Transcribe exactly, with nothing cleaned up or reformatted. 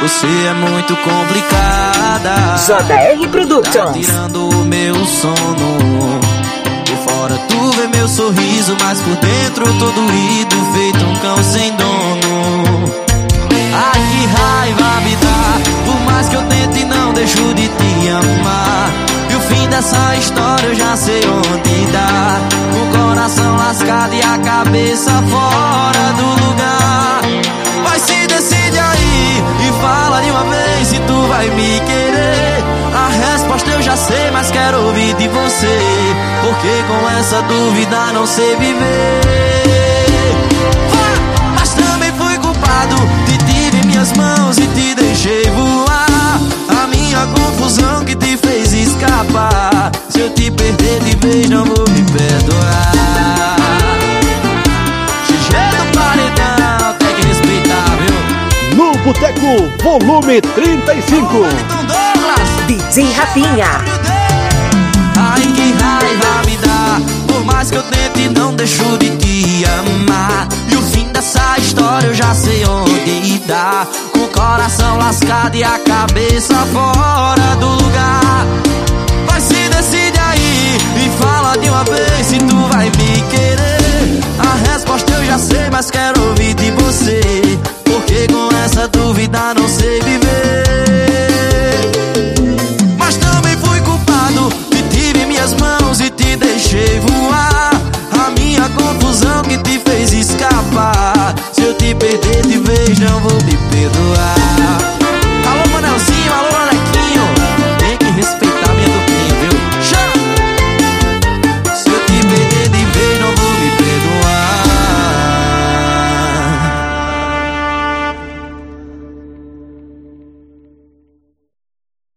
Você é muito complicada. J R Productions. Tá tirando o meu sono. Por fora tu vê meu sorriso, mas por dentro tô doído, feito um cão sem dono. Ai, que raiva me dá. Por mais que eu tente, não deixo de te amar. E o fim dessa história eu já sei onde dá. O coração lascado e a cabeça fora do lugar. Mas se decide aí e fala de uma vez se tu vai me querer. A resposta eu já sei, mas quero ouvir de você, porque com essa dúvida não sei viver. Mas também fui culpado, te tive em minhas mãos e te deixei voar. A minha confusão que te fez escapar. Se eu te perder de vez não vou me perdoar. G G do Paredão, tem que respeitar, viu? No Boteco, volume trinta e cinco. D J Rafinha. Ai, que raiva me dá. Por mais que eu tente, não deixo de te amar. E o fim dessa história eu já sei onde dá. Com o coração lascado e a cabeça fora do lugar. Mas se decide aí e fala de uma vez se tu vai me querer.